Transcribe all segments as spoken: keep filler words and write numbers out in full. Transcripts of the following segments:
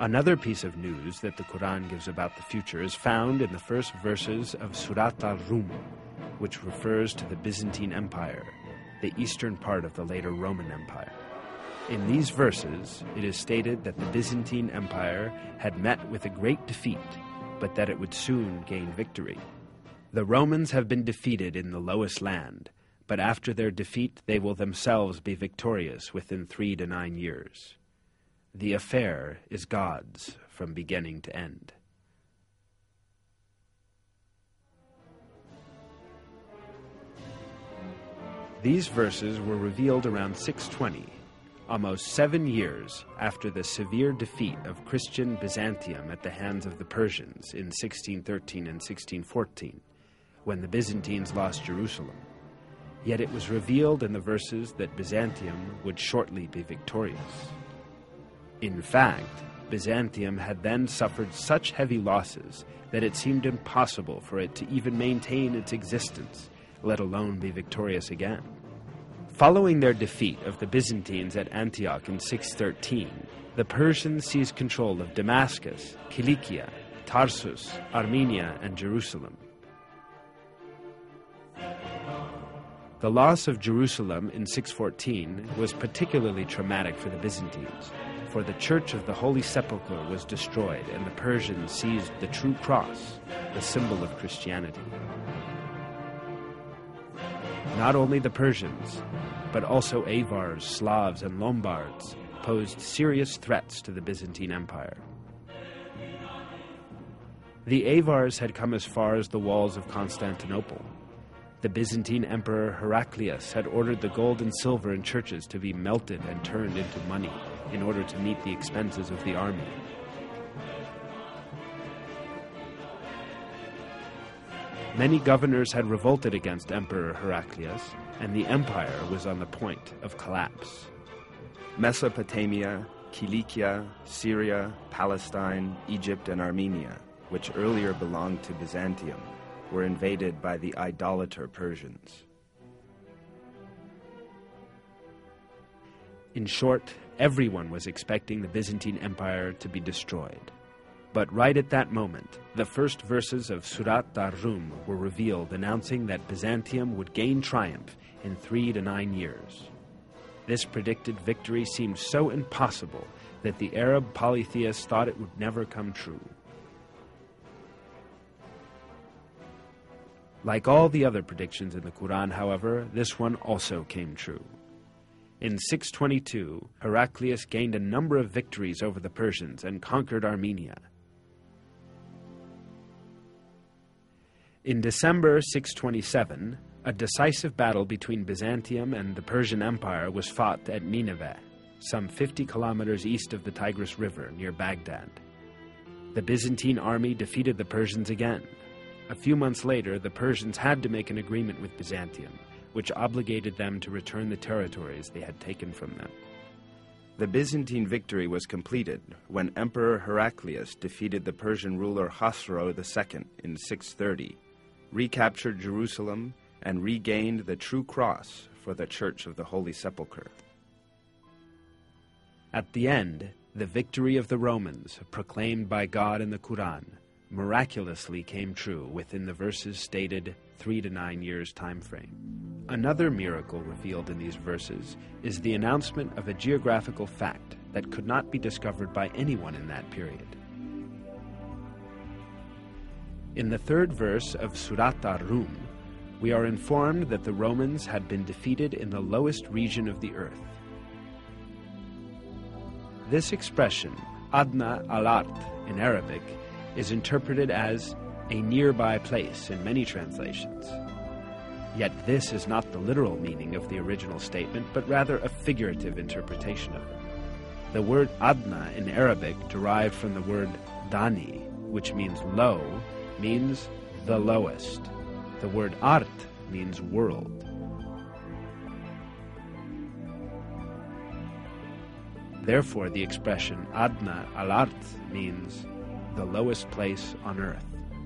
Another piece of news that the Quran gives about the future is found in the first verses of Surat al-Rum, which refers to the Byzantine Empire, the eastern part of the later Roman Empire. In these verses, it is stated that the Byzantine Empire had met with a great defeat, but that it would soon gain victory. The Romans have been defeated in the lowest land, but after their defeat they will themselves be victorious within three to nine years. The affair is God's from beginning to end. These verses were revealed around six twenty, almost seven years after the severe defeat of Christian Byzantium at the hands of the Persians in sixteen thirteen and sixteen fourteen, when the Byzantines lost Jerusalem. Yet it was revealed in the verses that Byzantium would shortly be victorious. In fact, Byzantium had then suffered such heavy losses that it seemed impossible for it to even maintain its existence, let alone be victorious again. Following their defeat of the Byzantines at Antioch in six thirteen, the Persians seized control of Damascus, Cilicia, Tarsus, Armenia, and Jerusalem. The loss of Jerusalem in six fourteen was particularly traumatic for the Byzantines, for the Church of the Holy Sepulchre was destroyed and the Persians seized the true cross, the symbol of Christianity. Not only the Persians, but also Avars, Slavs, and Lombards posed serious threats to the Byzantine Empire. The Avars had come as far as the walls of Constantinople. The Byzantine Emperor Heraclius had ordered the gold and silver in churches to be melted and turned into money in order to meet the expenses of the army. Many governors had revolted against Emperor Heraclius, and the empire was on the point of collapse. Mesopotamia, Cilicia, Syria, Palestine, Egypt, and Armenia, which earlier belonged to Byzantium, were invaded by the idolater Persians. In short, everyone was expecting the Byzantine Empire to be destroyed. But right at that moment, the first verses of Surat al-Rum were revealed, announcing that Byzantium would gain triumph in three to nine years. This predicted victory seemed so impossible that the Arab polytheists thought it would never come true. Like all the other predictions in the Quran, however, this one also came true. In six twenty-two, Heraclius gained a number of victories over the Persians and conquered Armenia. In December six twenty-seven, a decisive battle between Byzantium and the Persian Empire was fought at Nineveh, some fifty kilometers east of the Tigris River near Baghdad. The Byzantine army defeated the Persians again. A few months later, the Persians had to make an agreement with Byzantium, which obligated them to return the territories they had taken from them. The Byzantine victory was completed when Emperor Heraclius defeated the Persian ruler Khosrow the Second in six thirty, recaptured Jerusalem, and regained the true cross for the Church of the Holy Sepulchre. At the end, the victory of the Romans, proclaimed by God in the Quran, miraculously came true within the verses stated three to nine years time frame. Another miracle revealed in these verses is the announcement of a geographical fact that could not be discovered by anyone in that period. In the third verse of Surat al-Rum, we are informed that the Romans had been defeated in the lowest region of the earth. This expression, Adna al-Ard in Arabic, is interpreted as a nearby place in many translations. Yet this is not the literal meaning of the original statement, but rather a figurative interpretation of it. The word Adna in Arabic, derived from the word Dani, which means low, means the lowest. The word Art means world. Therefore, the expression Adna al-Ard means the lowest place on earth.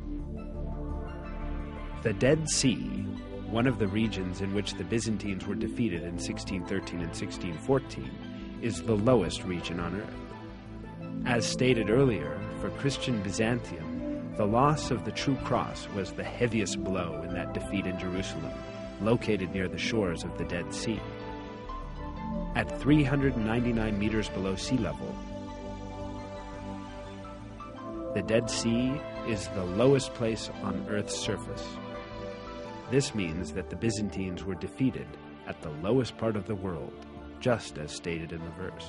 The Dead Sea, one of the regions in which the Byzantines were defeated in sixteen thirteen and sixteen fourteen, is the lowest region on earth. As stated earlier, for Christian Byzantium, the loss of the true cross was the heaviest blow in that defeat in Jerusalem, located near the shores of the Dead Sea. At three hundred ninety-nine meters below sea level, the Dead Sea is the lowest place on Earth's surface. This means that the Byzantines were defeated at the lowest part of the world, just as stated in the verse.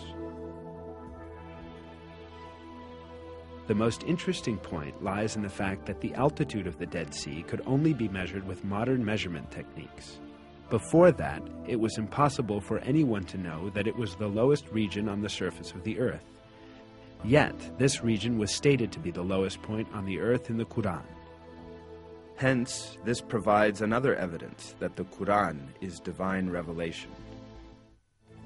The most interesting point lies in the fact that the altitude of the Dead Sea could only be measured with modern measurement techniques. Before that, it was impossible for anyone to know that it was the lowest region on the surface of the Earth. Yet, this region was stated to be the lowest point on the Earth in the Quran. Hence, this provides another evidence that the Quran is divine revelation.